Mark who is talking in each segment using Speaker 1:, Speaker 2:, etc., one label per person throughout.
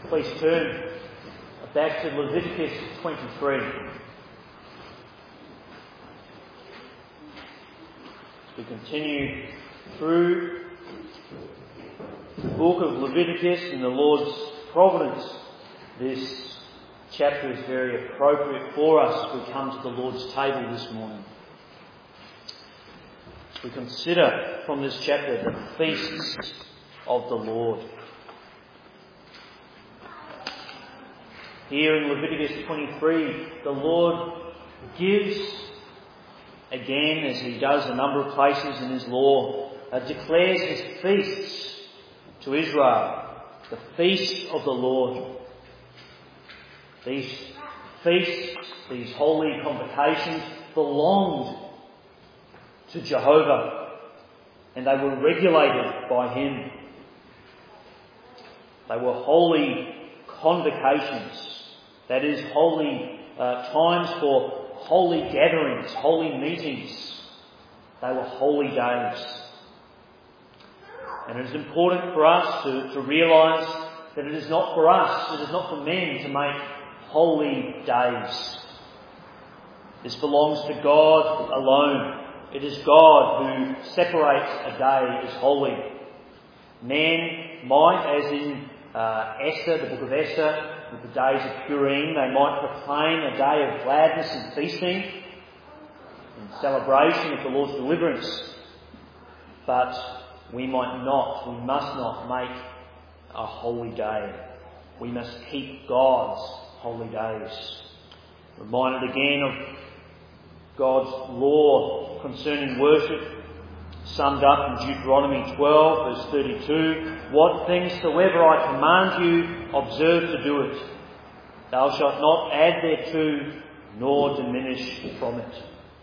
Speaker 1: Please turn back to Leviticus 23. As we continue through the book of Leviticus in the Lord's providence, this chapter is very appropriate for us as we come to the Lord's table this morning. As we consider from this chapter the feasts of the Lord. Here in Leviticus 23, the Lord gives, again as he does a number of places in his law, declares his feasts to Israel, the feasts of the Lord. These feasts, these holy convocations, belonged to Jehovah, and they were regulated by him. They were holy convocations, that is, holy times for holy gatherings, holy meetings. They were holy days. And it is important for us to realise that it is not for us, it is not for men to make holy days. This belongs to God alone. It is God who separates a day as holy. Men might, as in Esther, the book of Esther, with the days of Purim, they might proclaim a day of gladness and feasting and celebration of the Lord's deliverance. But we must not make a holy day. We must keep God's holy days. Reminded again of God's law concerning worship, summed up in Deuteronomy 12 verse 32, "What things soever I command you, observe to do it. Thou shalt not add thereto, nor diminish from it."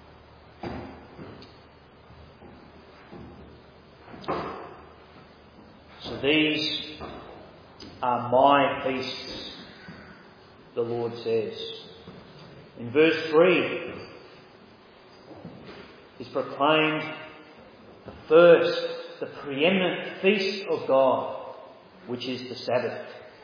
Speaker 1: So these are my feasts, the Lord says. In verse 3 is proclaimed the first, the preeminent feast of God, which is the Sabbath.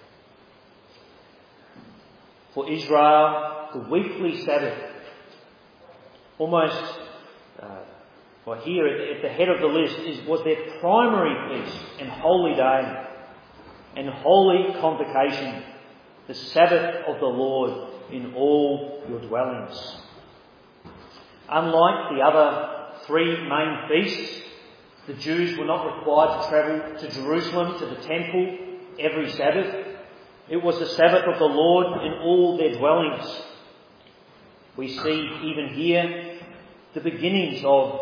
Speaker 1: For Israel, the weekly Sabbath, almost here at the head of the list, was their primary feast and holy day and holy convocation, the Sabbath of the Lord in all your dwellings. Unlike the other three main feasts, the Jews were not required to travel to Jerusalem, to the temple, every Sabbath. It was the Sabbath of the Lord in all their dwellings. We see even here the beginnings of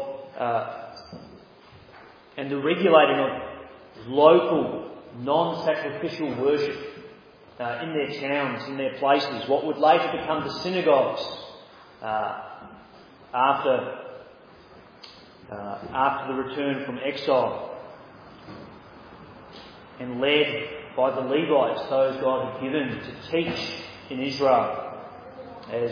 Speaker 1: and the regulating of local, non-sacrificial worship in their towns, in their places, what would later become the synagogues after the return from exile, and led by the Levites, those God had given to teach in Israel, as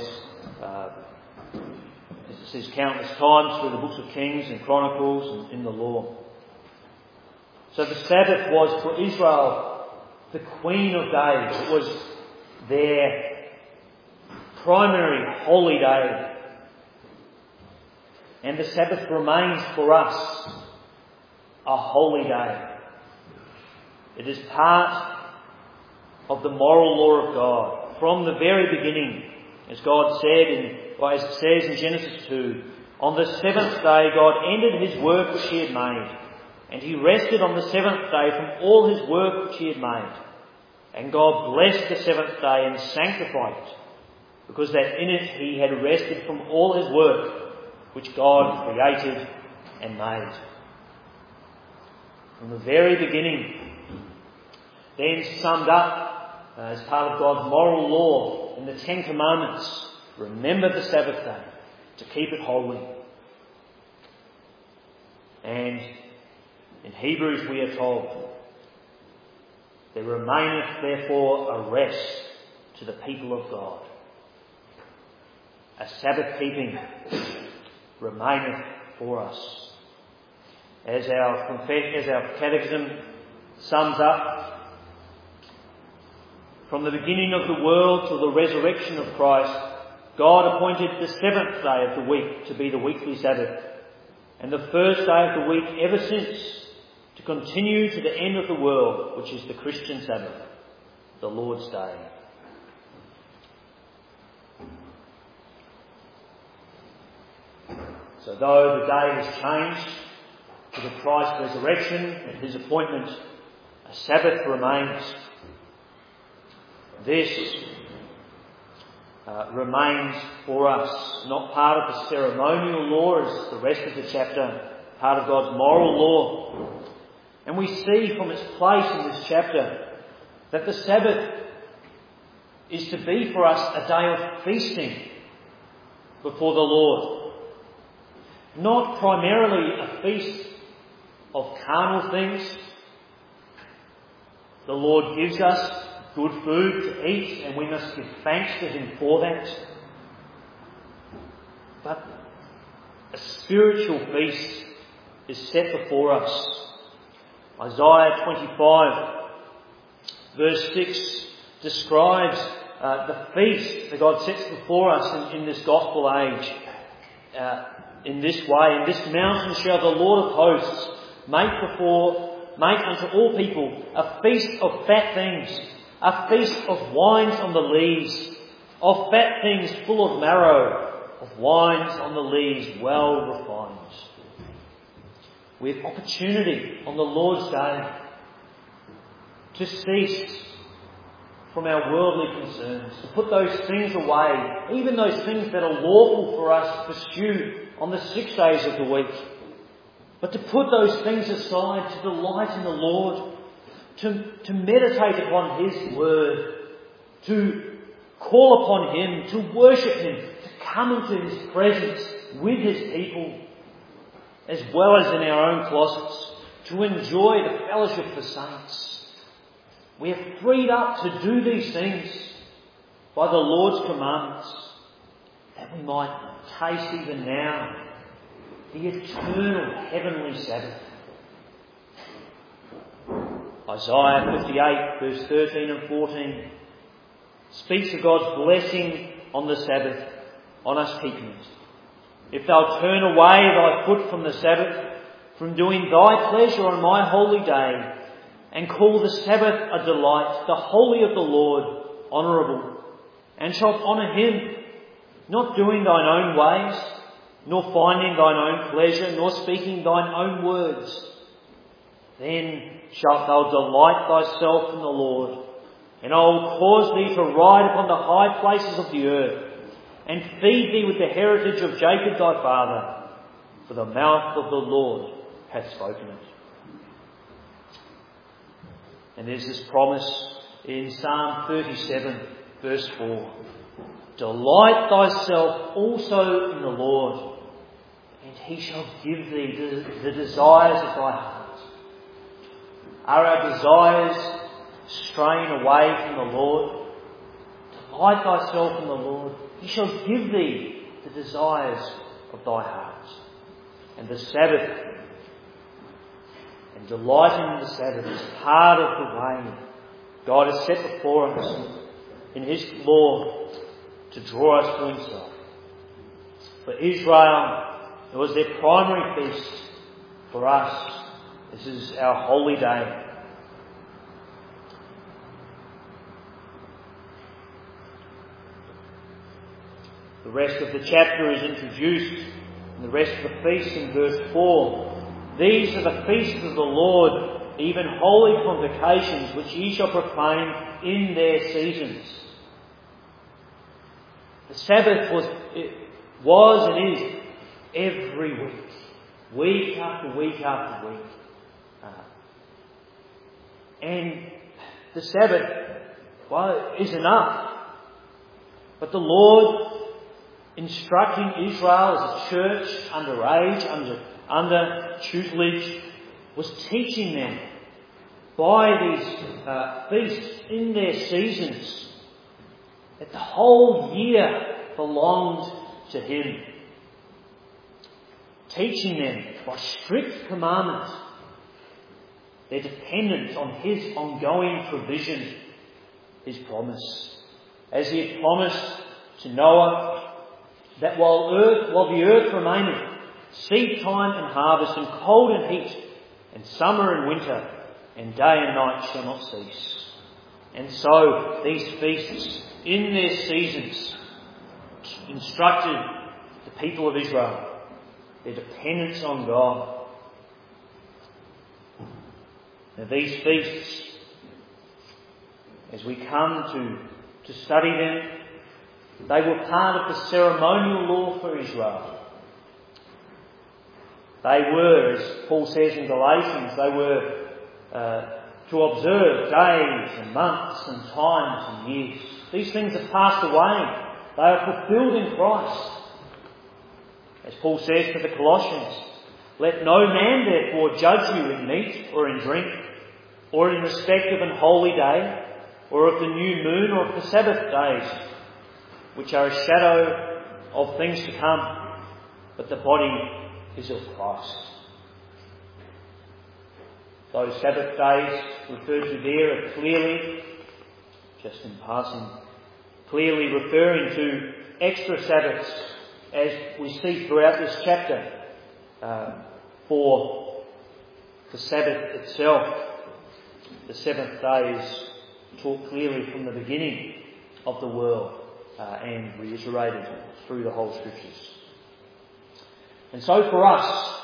Speaker 1: it says countless times through the books of Kings and Chronicles and in the law. So the Sabbath was for Israel the queen of days. It was their primary holy day. And the Sabbath remains for us a holy day. It is part of the moral law of God. From the very beginning, as God said, as it says in Genesis 2, on the seventh day God ended his work which he had made, and he rested on the seventh day from all his work which he had made. And God blessed the seventh day and sanctified it, because that in it he had rested from all his work which God created and made. From the very beginning, then summed up as part of God's moral law in the Ten Commandments, remember the Sabbath day to keep it holy. And in Hebrews we are told, there remaineth therefore a rest to the people of God. A Sabbath keeping remaineth for us. As our catechism sums up, From the beginning of the world till the resurrection of Christ, God appointed the seventh day of the week to be the weekly Sabbath, and the first day of the week ever since, to continue to the end of the world, which is the Christian Sabbath, the Lord's Day. So though the day has changed to the Christ resurrection and his appointment, a Sabbath remains. This remains for us, not part of the ceremonial law as the rest of the chapter, part of God's moral law. And we see from its place in this chapter that the Sabbath is to be for us a day of feasting before the Lord. Not primarily a feast of carnal things. The Lord gives us good food to eat, and we must give thanks to him for that. But a spiritual feast is set before us. Isaiah 25 verse 6 describes the feast that God sets before us in this gospel age in this way. In this mountain shall the Lord of hosts make unto all people a feast of fat things, a feast of wines on the lees, of fat things full of marrow, of wines on the lees well refined. We have opportunity on the Lord's Day to cease from our worldly concerns, to put those things away, even those things that are lawful for us to pursue on the 6 days of the week. But to put those things aside, to delight in the Lord, to meditate upon his word, to call upon him, to worship him, to come into his presence with his people, as well as in our own closets, to enjoy the fellowship of the saints. We are freed up to do these things by the Lord's commandments, that we might taste even now the eternal heavenly Sabbath. Isaiah 58 verse 13 and 14 speaks of God's blessing on the Sabbath, on us keeping it. If thou turn away thy foot from the Sabbath, from doing thy pleasure on my holy day, and call the Sabbath a delight, the holy of the Lord honourable, and shalt honour him, not doing thine own ways, nor finding thine own pleasure, nor speaking thine own words, then shalt thou delight thyself in the Lord, and I will cause thee to ride upon the high places of the earth, and feed thee with the heritage of Jacob thy father, for the mouth of the Lord hath spoken it. And there's this promise in Psalm 37 verse 4. Delight thyself also in the Lord, and he shall give thee the desires of thy heart. Are our desires straying away from the Lord? Delight thyself in the Lord. He shall give thee the desires of thy heart. And the Sabbath, and delighting in the Sabbath, is part of the way God has set before us in his law to draw us to himself. For Israel, it was their primary feast. For us, this is our holy day. The rest of the chapter is introduced, and the rest of the feast in verse 4. These are the feasts of the Lord, even holy convocations, which ye shall proclaim in their seasons. The Sabbath was and is every week after week after week. And the Sabbath, is enough. But the Lord, instructing Israel as a church under age, under tutelage, was teaching them by these feasts in their seasons that the whole year belonged to him. Teaching them by strict commandment their dependence on his ongoing provision his promise. As he had promised to Noah, that while the earth remaineth, seed time and harvest, and cold and heat, and summer and winter, and day and night shall not cease. And so these feasts, in their seasons, instructed the people of Israel, their dependence on God. Now these feasts, as we come to study them, they were part of the ceremonial law for Israel. They were, as Paul says in Galatians, they were to observe days and months and times and years. These things have passed away. They are fulfilled in Christ. As Paul says to the Colossians, "Let no man therefore judge you in meat or in drink, or in respect of an holy day, or of the new moon, or of the Sabbath days, which are a shadow of things to come, but the body is of Christ." Those Sabbath days referred to there are clearly, just in passing, clearly referring to extra Sabbaths, as we see throughout this chapter, for the Sabbath itself. The seventh day is taught clearly from the beginning of the world and reiterated through the whole Scriptures. And so for us,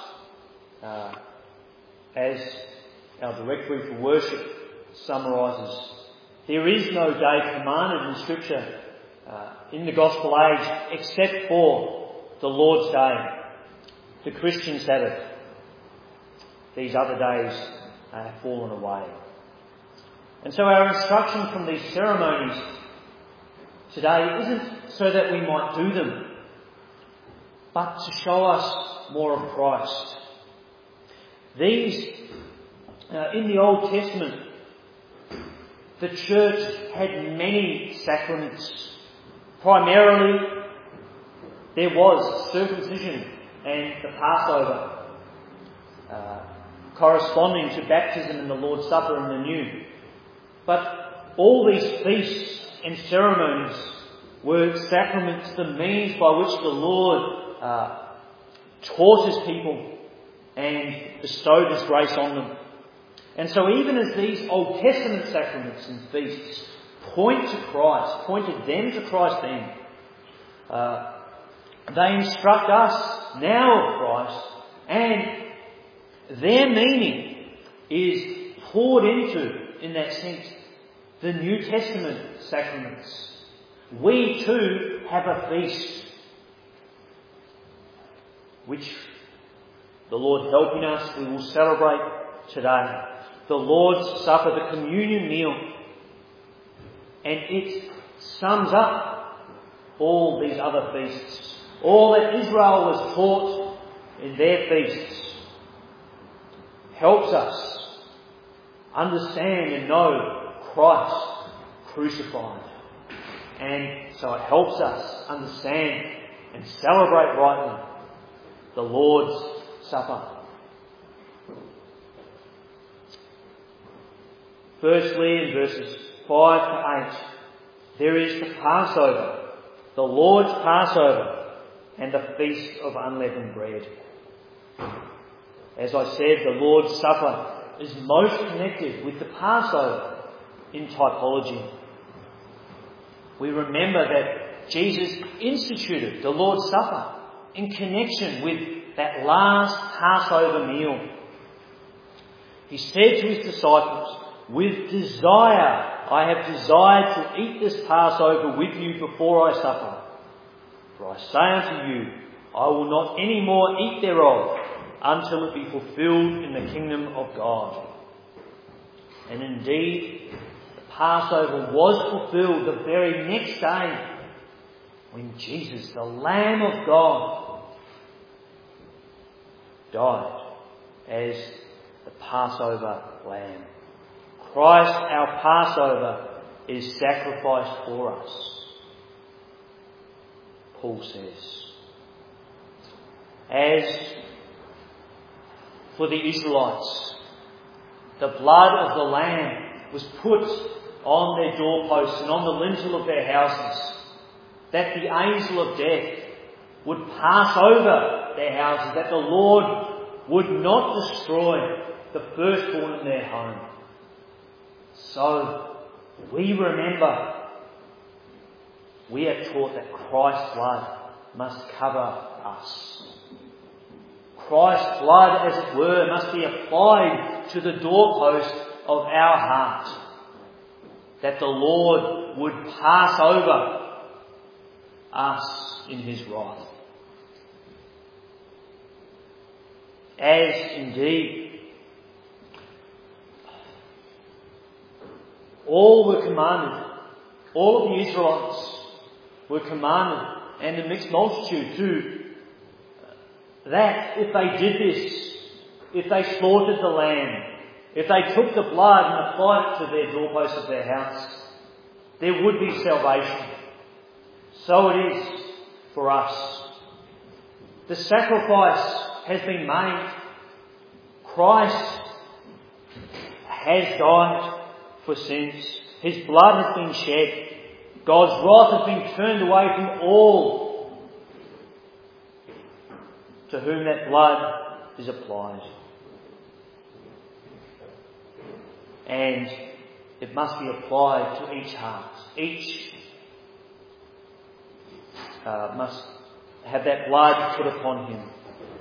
Speaker 1: as our directory for worship summarises, there is no day commanded in Scripture in the Gospel age except for the Lord's Day, the Christian Sabbath. These other days have fallen away. And so our instruction from these ceremonies today isn't so that we might do them, but to show us more of Christ. These, in the Old Testament, the church had many sacraments. Primarily, there was circumcision and the Passover, corresponding to baptism and the Lord's Supper in the New. But all these feasts and ceremonies were sacraments, the means by which the Lord taught his people and bestowed his grace on them. And so even as these Old Testament sacraments and feasts point to Christ, pointed them to Christ then, they instruct us now of Christ, and their meaning is poured into, in that sense, the New Testament sacraments. We too have a feast, which, the Lord helping us, we will celebrate today. The Lord's Supper, the communion meal. And it sums up all these other feasts. All that Israel was taught in their feasts helps us understand and know Christ crucified. And so it helps us understand and celebrate rightly the Lord's Supper. Firstly, in verses 5 to 8, there is the Passover, the Lord's Passover, and the Feast of Unleavened Bread. As I said, the Lord's Supper is most connected with the Passover in typology. We remember that Jesus instituted the Lord's Supper in connection with that last Passover meal. He said to his disciples, "With desire I have desired to eat this Passover with you before I suffer. For I say unto you, I will not any more eat thereof until it be fulfilled in the kingdom of God." And indeed, the Passover was fulfilled the very next day when Jesus, the Lamb of God, died as the Passover Lamb. Christ, our Passover, is sacrificed for us, Paul says. As for the Israelites, the blood of the Lamb was put on their doorposts and on the lintel of their houses, that the angel of death would pass over their houses, that the Lord would not destroy the firstborn in their home. So we remember, we are taught that Christ's blood must cover us. Christ's blood, as it were, must be applied to the doorpost of our heart, that the Lord would pass over us in his wrath. As indeed all were commanded, all of the Israelites were commanded, and the mixed multitude too, that if they did this, if they slaughtered the lamb, if they took the blood and applied it to their doorposts of their house, there would be salvation. So it is for us. The sacrifice has been made. Christ has died for sins. His blood has been shed. God's wrath has been turned away from all to whom that blood is applied. And it must be applied to each heart. Each must have that blood put upon him.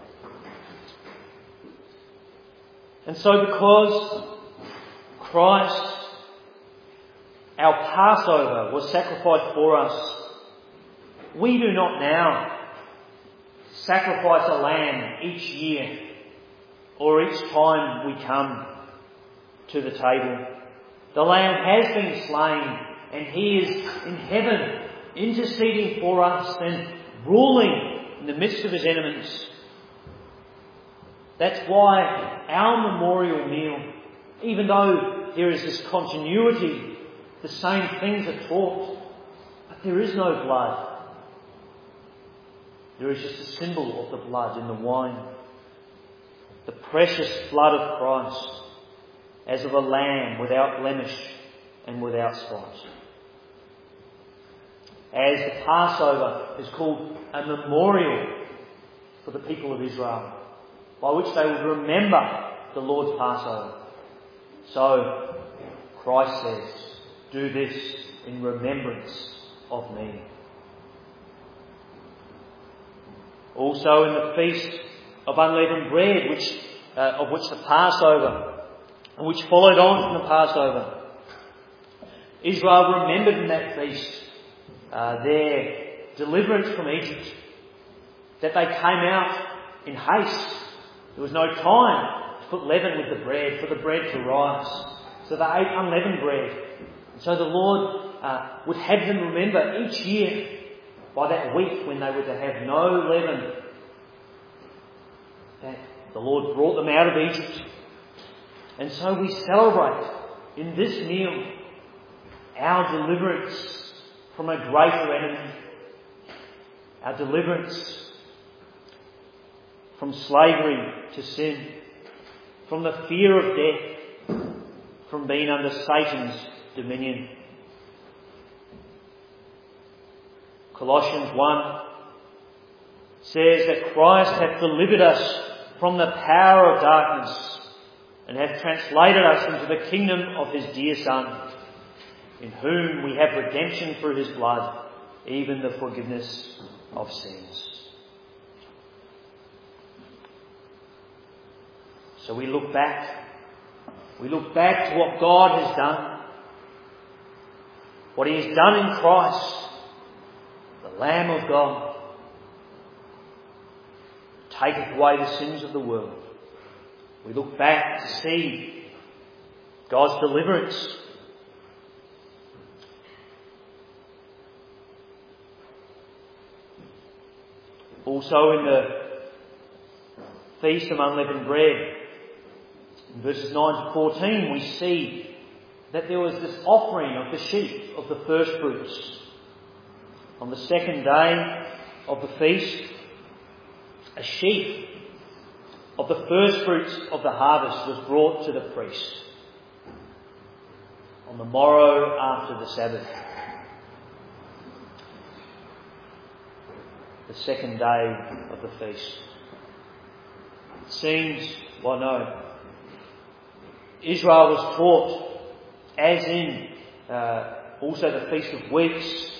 Speaker 1: And so because Christ, our Passover, was sacrificed for us, we do not now sacrifice a lamb each year or each time we come to the table. The lamb has been slain and he is in heaven interceding for us and ruling in the midst of his enemies. That's why our memorial meal, even though there is this continuity, the same things are taught, but there is no blood. There is just a symbol of the blood in the wine. The precious blood of Christ, as of a lamb without blemish and without spot. As the Passover is called a memorial for the people of Israel, by which they would remember the Lord's Passover. So Christ says, do this in remembrance of me. Also in the feast of unleavened bread, of which the Passover, and which followed on from the Passover, Israel remembered in that feast their deliverance from Egypt, that they came out in haste. There was no time to put leaven with the bread, for the bread to rise. So they ate unleavened bread. And so the Lord would have them remember each year, by that week when they were to have no leaven, that the Lord brought them out of Egypt. And so we celebrate in this meal our deliverance from a greater enemy, our deliverance from slavery to sin, from the fear of death, from being under Satan's dominion. Colossians 1 says that Christ hath delivered us from the power of darkness and hath translated us into the kingdom of his dear Son, in whom we have redemption through his blood, even the forgiveness of sins. So we look back. We look back to what God has done. What he has done in Christ, the Lamb of God, taketh away the sins of the world. We look back to see God's deliverance. Also in the Feast of Unleavened Bread, in verses 9 to 14, we see that there was this offering of the sheep of the first fruits. On the second day of the feast, a sheep of the first fruits of the harvest was brought to the priest. on the morrow after the Sabbath, the second day of the feast. It seems, well, no, Israel was taught, as in also the Feast of Weeks,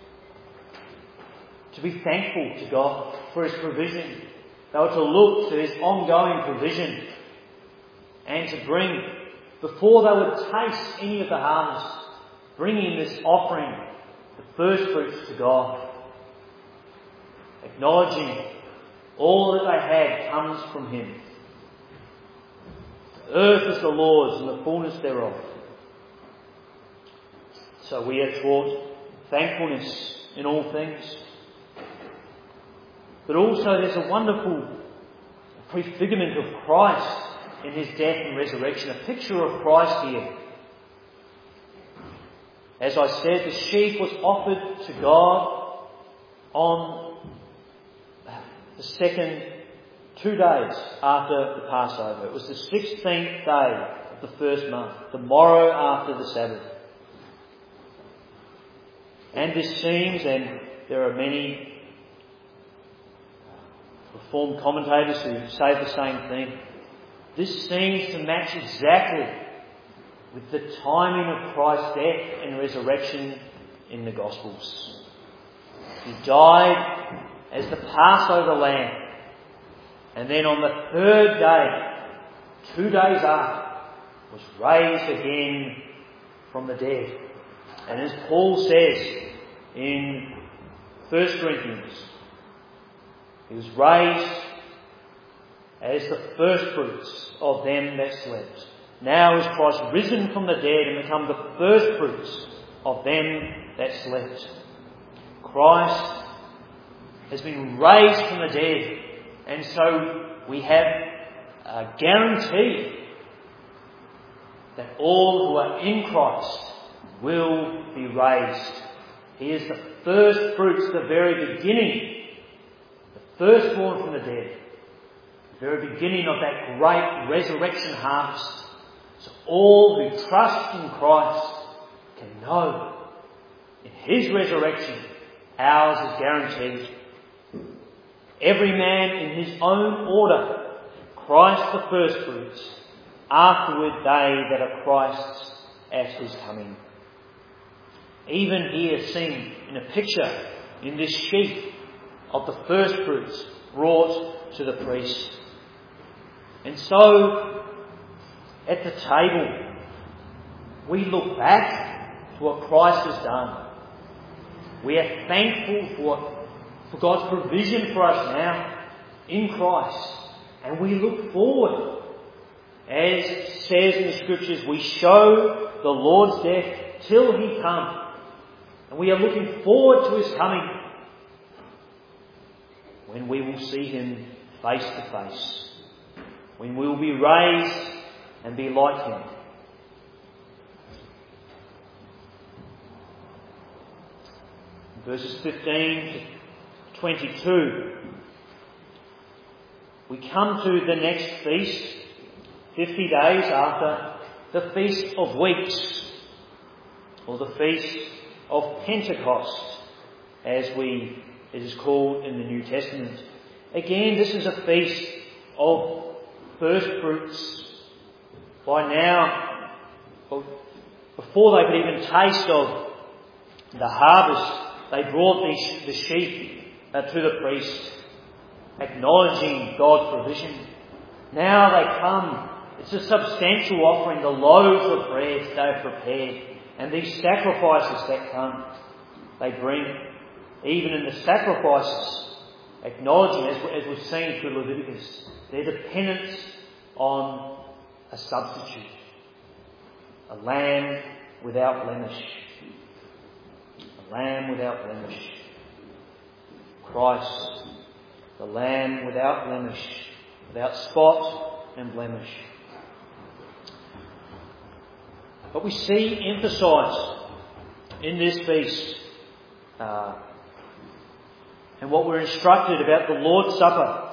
Speaker 1: to be thankful to God for His provision. They were to look to His ongoing provision and to bring, before they would taste any of the harvest, bringing this offering, the first fruits to God, acknowledging all that they had comes from Him. The earth is the Lord's and the fullness thereof. So we are taught thankfulness in all things. But also there's a wonderful prefigurement of Christ in His death and resurrection, a picture of Christ here. As I said, the sheep was offered to God on the second 2 days after the Passover. It was the 16th day of the first month, the morrow after the Sabbath. And this seems, and there are many Reformed commentators who say the same thing, this seems to match exactly with the timing of Christ's death and resurrection in the Gospels. He died as the Passover lamb, and then on the third day, 2 days after, was raised again from the dead. And as Paul says in 1 Corinthians, He was raised as the firstfruits of them that slept. Now is Christ risen from the dead and become the firstfruits of them that slept. Christ has been raised from the dead, and so we have a guarantee that all who are in Christ will be raised. He is the first fruits, the very beginning, the firstborn from the dead, the very beginning of that great resurrection harvest. So all who trust in Christ can know in His resurrection, ours is guaranteed. Every man in his own order, Christ the firstfruits, afterward they that are Christ's at His coming. Even here seen in a picture in this sheaf of the firstfruits brought to the priest. And so, at the table, we look back to what Christ has done. We are thankful for God's provision for us now in Christ. And we look forward. As it says in the Scriptures, we show the Lord's death till He come. And we are looking forward to His coming, when we will see Him face to face, when we will be raised and be like Him. Verses 15 to 22, we come to the next feast, 50 days after the Feast of Weeks, or the Feast of Pentecost, as it is called in the New Testament. Again, this is a feast of first fruits. By now, before they could even taste of the harvest, they brought the sheep to the priest, acknowledging God's provision. Now they come. It's a substantial offering, the loaves of bread they have prepared, and these sacrifices that come, they bring. Even in the sacrifices, acknowledging, as we've seen through Leviticus, their dependence on a substitute, a lamb without blemish. A lamb without blemish. Christ, the lamb without blemish, without spot and blemish. But we see emphasised in this feast, and what we're instructed about the Lord's Supper,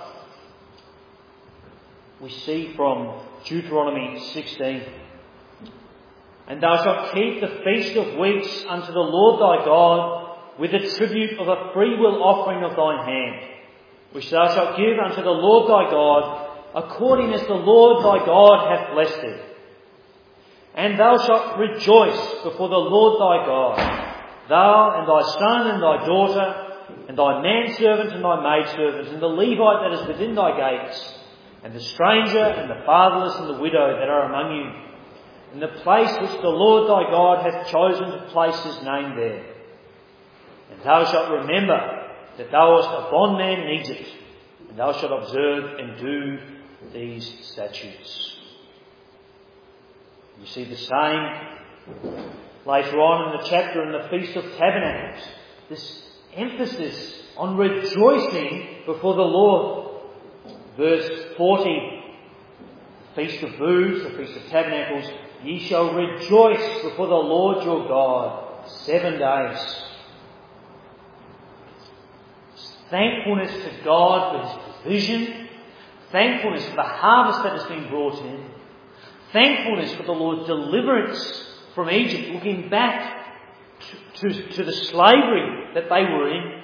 Speaker 1: we see from Deuteronomy 16. And thou shalt keep the feast of weeks unto the Lord thy God, with the tribute of a freewill offering of thine hand, which thou shalt give unto the Lord thy God, according as the Lord thy God hath blessed thee. And thou shalt rejoice before the Lord thy God, thou and thy son and thy daughter, and thy manservant and thy maidservant, and the Levite that is within thy gates, and the stranger and the fatherless and the widow that are among you, in the place which the Lord thy God hath chosen to place his name there. And thou shalt remember that thou wast a bondman in Egypt, and thou shalt observe and do these statutes. You see the same later on in the chapter in the Feast of Tabernacles. This emphasis on rejoicing before the Lord. Verse 40, Feast of Booths, the Feast of Tabernacles, ye shall rejoice before the Lord your God 7 days. Thankfulness to God for his provision, thankfulness for the harvest that has been brought in, thankfulness for the Lord's deliverance from Egypt, looking back to the slavery that they were in.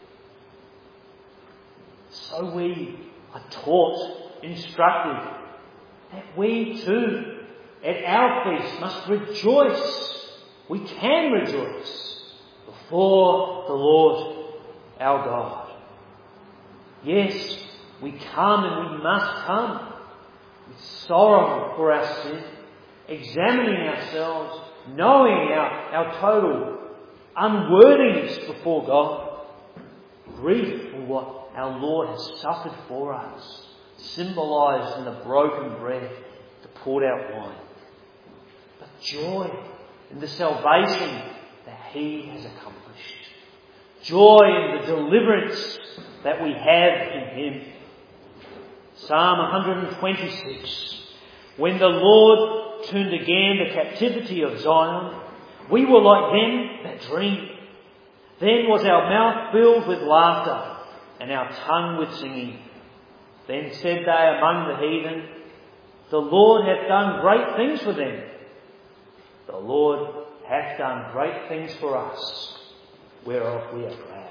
Speaker 1: So we are taught, instructed, that we too, at our feast, must rejoice. We can rejoice before the Lord our God. Yes, we come and we must come with sorrow for our sin, examining ourselves, knowing our total unworthiness before God, grief for what our Lord has suffered for us, symbolised in the broken bread, the poured out wine. But joy in the salvation that he has accomplished. Joy in the deliverance that we have in him. Psalm 126. When the Lord turned again the captivity of Zion, we were like them that dream. Then was our mouth filled with laughter, and our tongue with singing. Then said they among the heathen, the Lord hath done great things for them. The Lord hath done great things for us, whereof we are glad.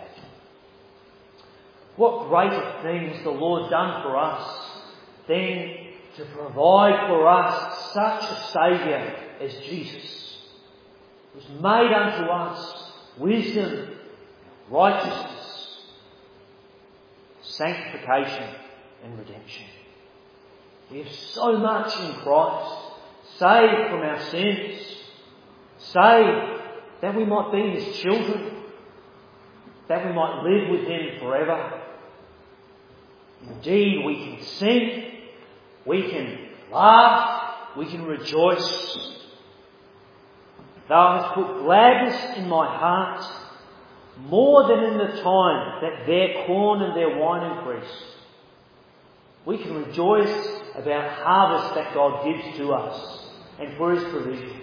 Speaker 1: What greater things has the Lord done for us than to provide for us such a Saviour as Jesus, who was made unto us wisdom, righteousness, sanctification and redemption. We have so much in Christ, saved from our sins, saved that we might be his children, that we might live with him forever. Indeed, we can sing, we can laugh, we can rejoice. Thou hast put gladness in my heart, more than in the time that their corn and their wine increased. We can rejoice about harvest that God gives to us and for his provision.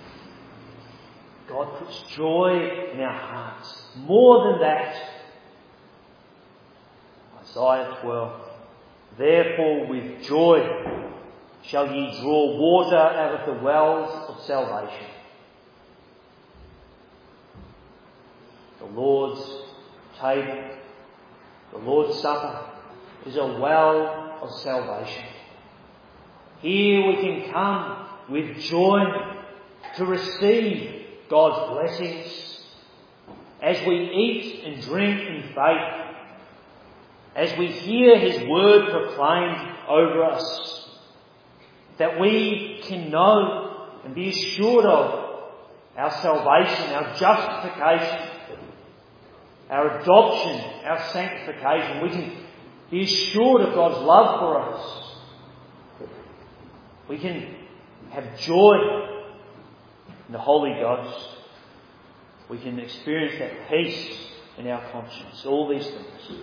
Speaker 1: God puts joy in our hearts. More than that, Isaiah 12. Therefore with joy shall ye draw water out of the wells of salvation. The Lord's table, the Lord's supper, is a well of salvation. Here we can come with joy to receive God's blessings as we eat and drink in faith, as we hear his word proclaimed over us, that we can know and be assured of our salvation, our justification, our adoption, our sanctification. We can be assured of God's love for us. We can have joy in the Holy Ghost. We can experience that peace in our conscience. All these things.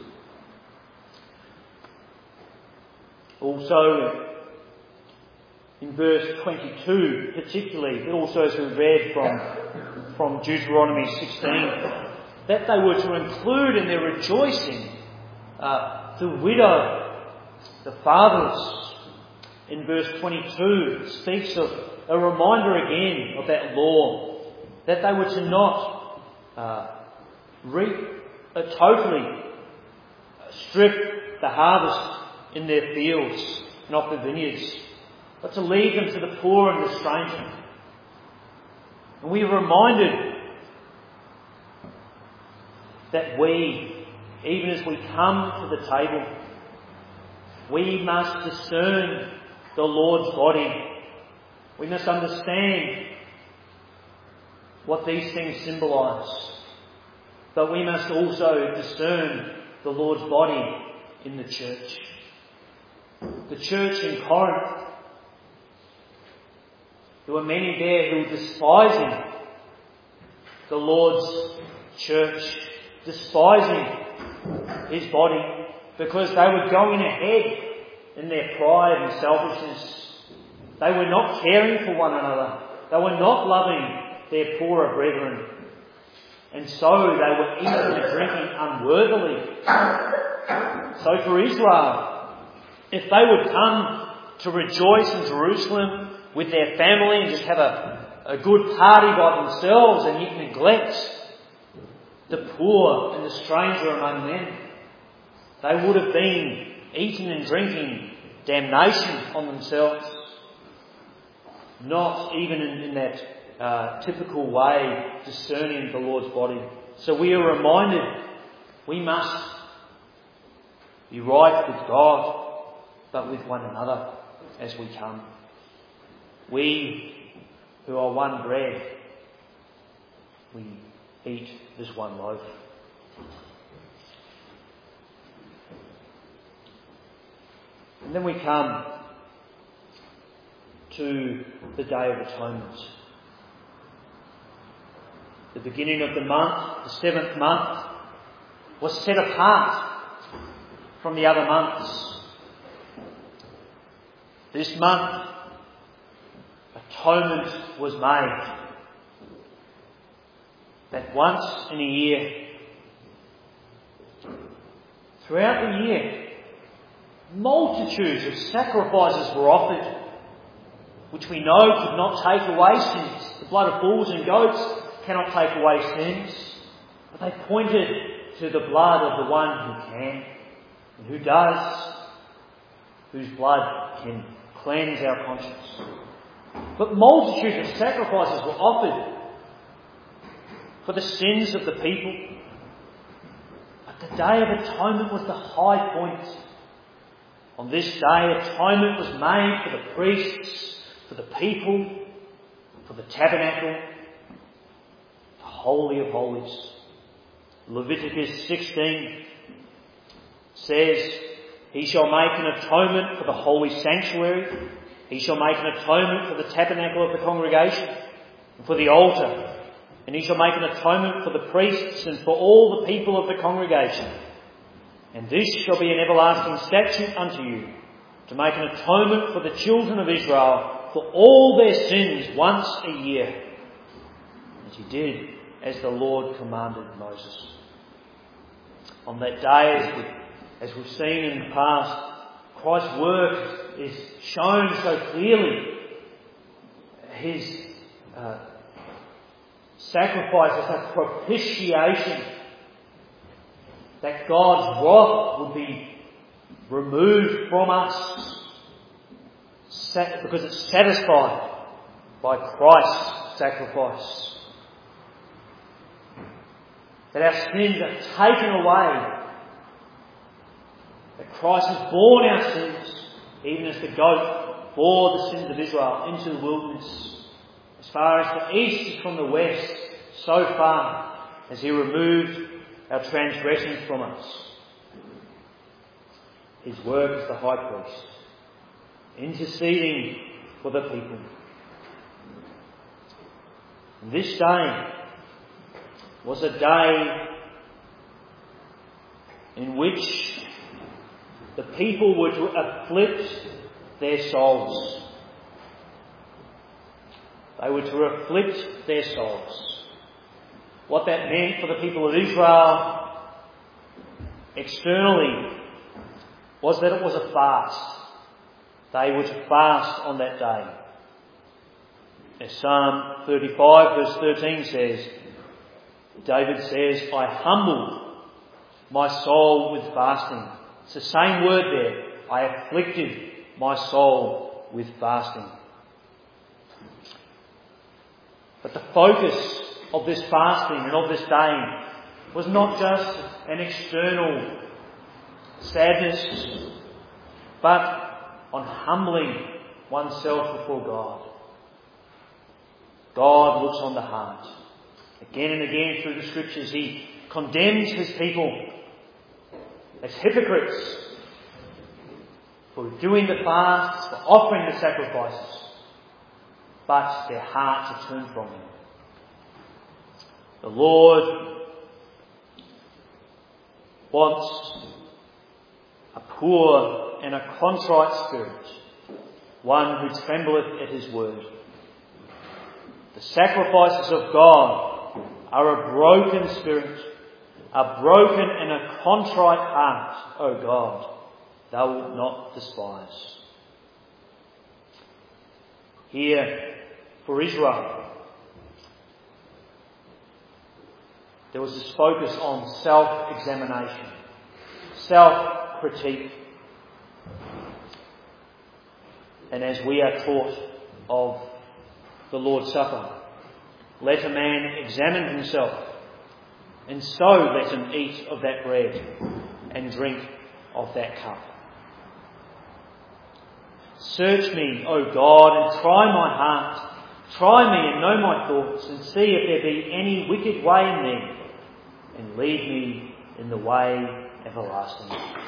Speaker 1: Also, in verse 22, particularly, also as we read from Deuteronomy 16, that they were to include in their rejoicing the widow, the fatherless. In verse 22, it speaks of a reminder again of that law, that they were to not totally strip the harvest in their fields and off the vineyards, but to leave them to the poor and the stranger. And we are reminded that we, even as we come to the table, we must discern the Lord's body. We must understand what these things symbolise. But we must also discern the Lord's body in the church. The church in Corinth, there were many there who were despising the Lord's church, despising his body, because they were going ahead in their pride and selfishness. They were not caring for one another. They were not loving their poorer brethren. And so they were eating and drinking unworthily. So for Israel, if they would come to rejoice in Jerusalem with their family and just have a good party by themselves and yet neglect the poor and the stranger among them, they would have been eating and drinking damnation on themselves. Not even in that typical way discerning the Lord's body. So we are reminded we must be right with God, but with one another as we come. We who are one bread, we eat this one loaf. And then we come to the Day of Atonement. The beginning of the month, the 7th month, was set apart from the other months. This month, atonement was made. That once in a year, throughout the year, multitudes of sacrifices were offered, which we know could not take away sins. The blood of bulls and goats cannot take away sins, but they pointed to the blood of the one who can and who does, whose blood can cleanse our conscience. But multitudes of sacrifices were offered for the sins of the people. But the Day of Atonement was the high point. On this day, atonement was made for the priests, for the people, for the tabernacle, the Holy of Holies. Leviticus 16 says, "He shall make an atonement for the holy sanctuary. He shall make an atonement for the tabernacle of the congregation, and for the altar. And he shall make an atonement for the priests and for all the people of the congregation. And this shall be an everlasting statute unto you, to make an atonement for the children of Israel for all their sins once a year." And he did as the Lord commanded Moses. On that day, as we've seen in the past, Christ's work is shown so clearly. His sacrifice is a propitiation, that God's wrath would be removed from us because it's satisfied by Christ's sacrifice. That our sins are taken away. That Christ has borne our sins, even as the goat bore the sins of Israel into the wilderness. As far as the east is from the west, so far as he removed our transgressions from us. His work as the high priest, interceding for the people. And this day was a day in which the people were to afflict their souls. They were to afflict their souls. What that meant for the people of Israel externally was that it was a fast. They were to fast on that day. As Psalm 35 verse 13 says, David says, I humbled my soul with fasting. It's the same word there. I afflicted my soul with fasting. But the focus of this fasting and of this day was not just an external sadness, but on humbling oneself before God. God looks on the heart. Again and again through the Scriptures, He condemns His people as hypocrites for doing the fasts, for offering the sacrifices, but their hearts are turned from Him. The Lord wants a poor and a contrite spirit, one who trembleth at His word. The sacrifices of God are a broken spirit, a broken and a contrite heart, O God, Thou wilt not despise. Here, for Israel, there was this focus on self-examination, self-critique. And as we are taught of the Lord's Supper, let a man examine himself, and so let him eat of that bread and drink of that cup. Search me, O God, and try my heart. Try me and know my thoughts, and see if there be any wicked way in me, and lead me in the way everlasting.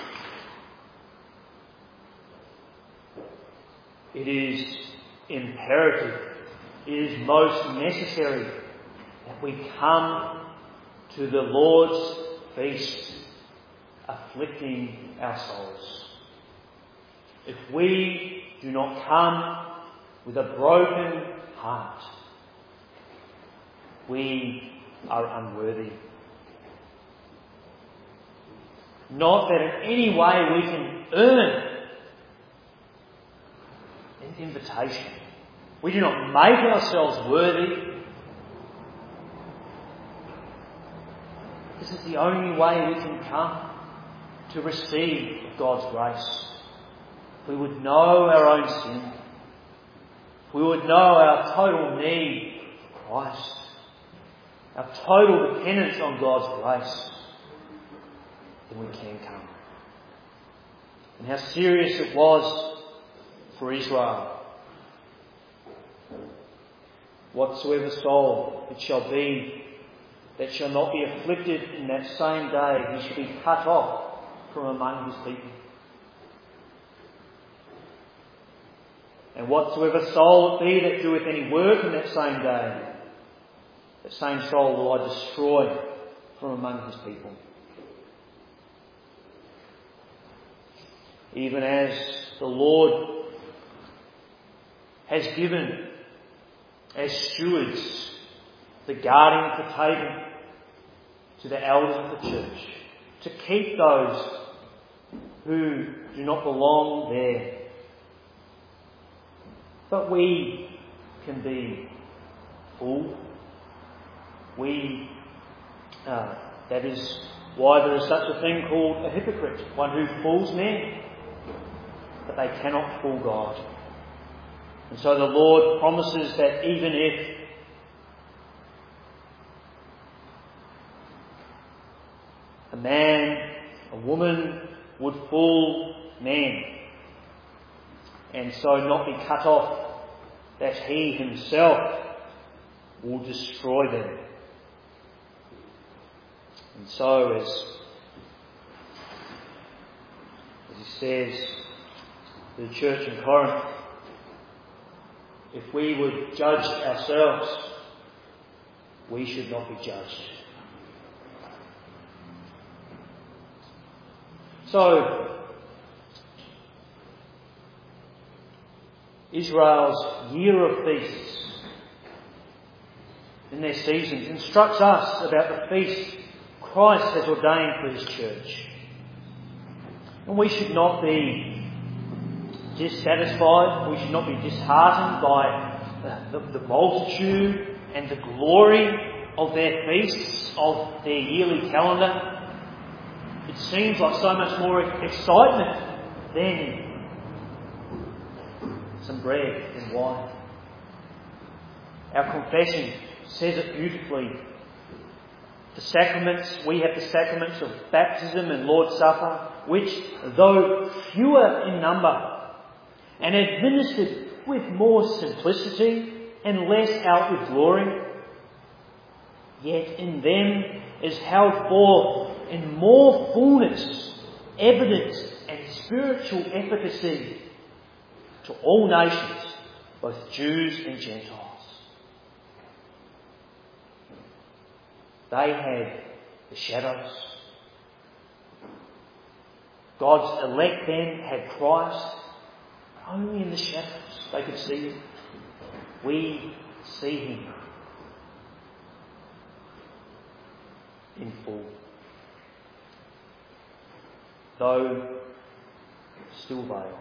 Speaker 1: It is imperative, it is most necessary that we come to the Lord's feast, afflicting our souls. If we do not come with a broken heart, we are unworthy. Not that in any way we can earn an invitation. We do not make ourselves worthy. This is the only way we can come to receive God's grace. We would know our own sin. We would know our total need for Christ. Our total dependence on God's grace. Then we can come. And how serious it was for Israel. Whatsoever soul it shall be that shall not be afflicted in that same day, he shall be cut off from among his people. And whatsoever soul it be that doeth any work in that same day, that same soul will I destroy from among his people. Even as the Lord has given as stewards the guarding of the table to the elders of the church, to keep those who do not belong there. But we can be fooled. That is why there is such a thing called a hypocrite, one who fools men, but they cannot fool God. And so the Lord promises that even if a man, a woman would fool men and so not be cut off, that he himself will destroy them. And so as he says to the church in Corinth, if we would judge ourselves, we should not be judged. So, Israel's year of feasts in their seasons instructs us about the feast Christ has ordained for his church. And we should not be dissatisfied, we should not be disheartened by the multitude and the glory of their feasts, of their yearly calendar, it seems like so much more excitement than some bread and wine. Our confession says it beautifully. The sacraments, we have the sacraments of baptism and Lord's Supper, which, though fewer in number and administered with more simplicity and less outward glory, yet in them is held forth in more fullness, evidence and spiritual efficacy to all nations, both Jews and Gentiles. They had the shadows. God's elect then had Christ. Only in the shadows they could see Him. We see Him in full. Though still veiled.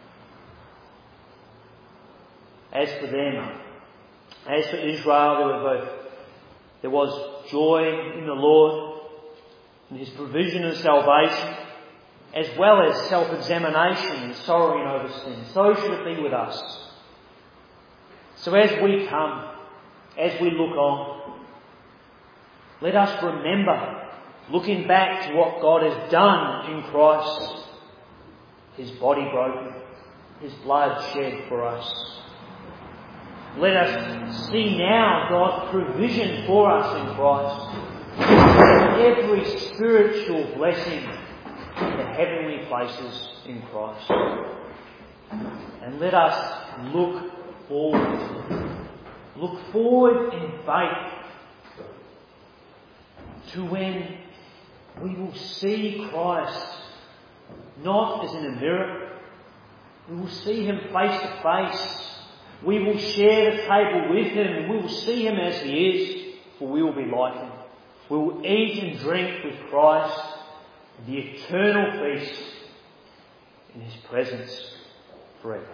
Speaker 1: As for them, as for Israel, there was joy in the Lord, in His provision and salvation, as well as self-examination and sorrowing over sin. So should it be with us. So as we come, as we look on, let us remember, looking back to what God has done in Christ, His body broken, His blood shed for us. Let us see now God's provision for us in Christ. Every spiritual blessing in the heavenly places in Christ. And let us look forward. Look forward in faith to when we will see Christ not as in a mirror. We will see Him face to face. We will share the table with Him. We will see Him as He is, for we will be like Him. We will eat and drink with Christ the eternal feast in His presence forever.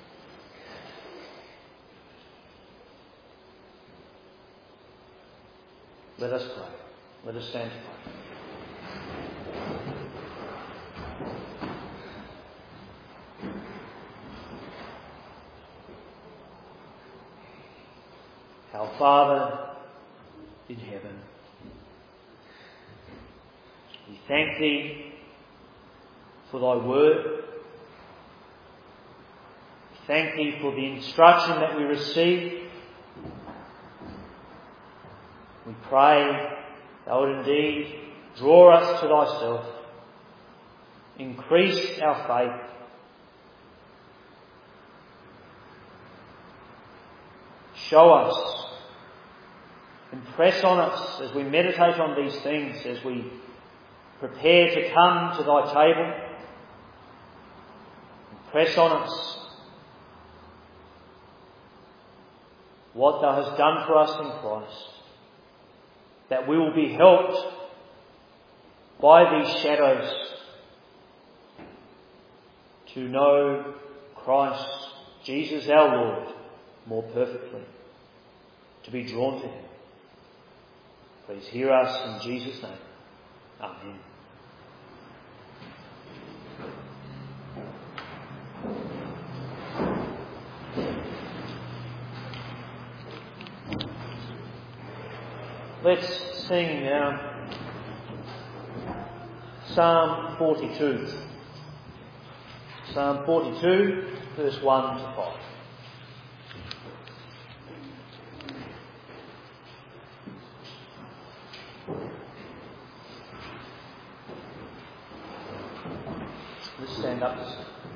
Speaker 1: Let us pray. Let us stand to pray. Our Father in heaven, we thank Thee for Thy word. We thank Thee for the instruction that we receive. We pray Thou would indeed draw us to Thyself, increase our faith, show us, impress on us as we meditate on these things, as we prepare to come to Thy table. Impress on us what Thou hast done for us in Christ, that we will be helped by these shadows to know Christ, Jesus our Lord, more perfectly, to be drawn to Him. Please hear us in Jesus' name. Amen. Let's sing now Psalm 42. Psalm 42, verse 1 to 5. Let's stand up.